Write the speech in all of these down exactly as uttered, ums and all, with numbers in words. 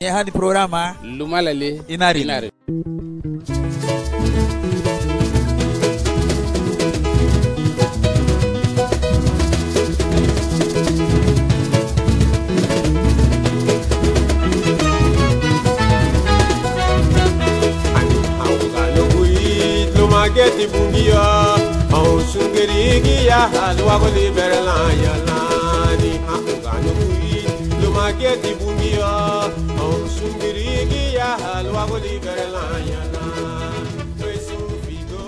hadi programa Lumalale Inari. Inari. Mageti bungia au sungerigi ya halwa goli berla ya lani akugano kui lo mageti bungia au sungerigi ya halwa goli berla ya lani tu figo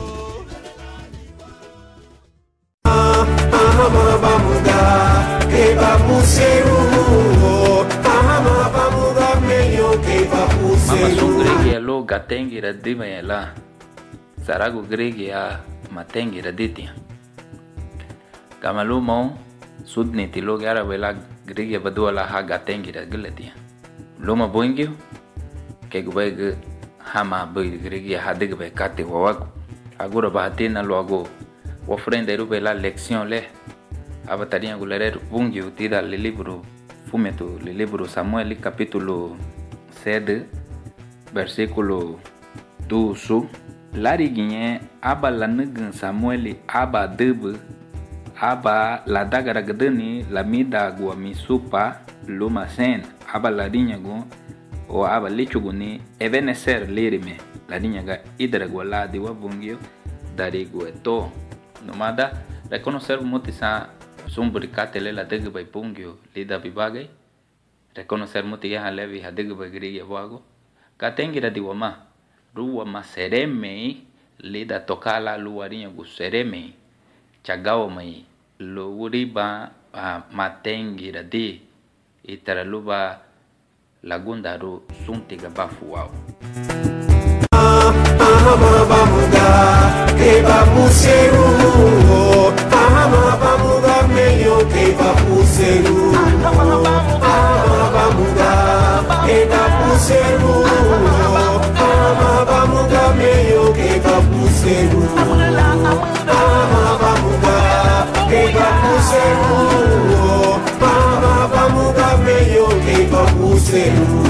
ama bamuda ke bamuseru ama bamuda meyo ke bamuseru mama sungerigi ya lo gatengi radima ya la Sarago gregi ya matengi raditia. Kamalu mau sudni tilo gara bela gregi badua la ha gatengi ragletia. Luma boingio ke gubeg hama boy gregi ha de gbe kate wawago. Agora bahatina lo ago. Wa frente ru bela lección le. Abataria gulere bungio tira le libro fumeto le libro Samuel capítulo sete versículo doze. Lariguinha aba la negan Samuel aba debe aba la dagara gadani la mida gua misupa luma sen aba la dinya go o aba lichugo ni evenecer lirime la dinya ga idra gua la de wabungio dari go to nomada reconocer mutisa sumbricatele la dege bai pungio lida bibagai reconocer mutia levi hadege bai grige wago katengira diwama Rua masereme lida tokala luarinha gusereme chagao mai lo uriba uh, matengira di itara luba lagunda ru suntiga bafuao ama bamuda ke bamuseru ama bamuda meyo ke bamuseru ama bamuda ke bamuseru meio que capuceiro ama bamuda que capuceiro ama bamuda meio que capuceiro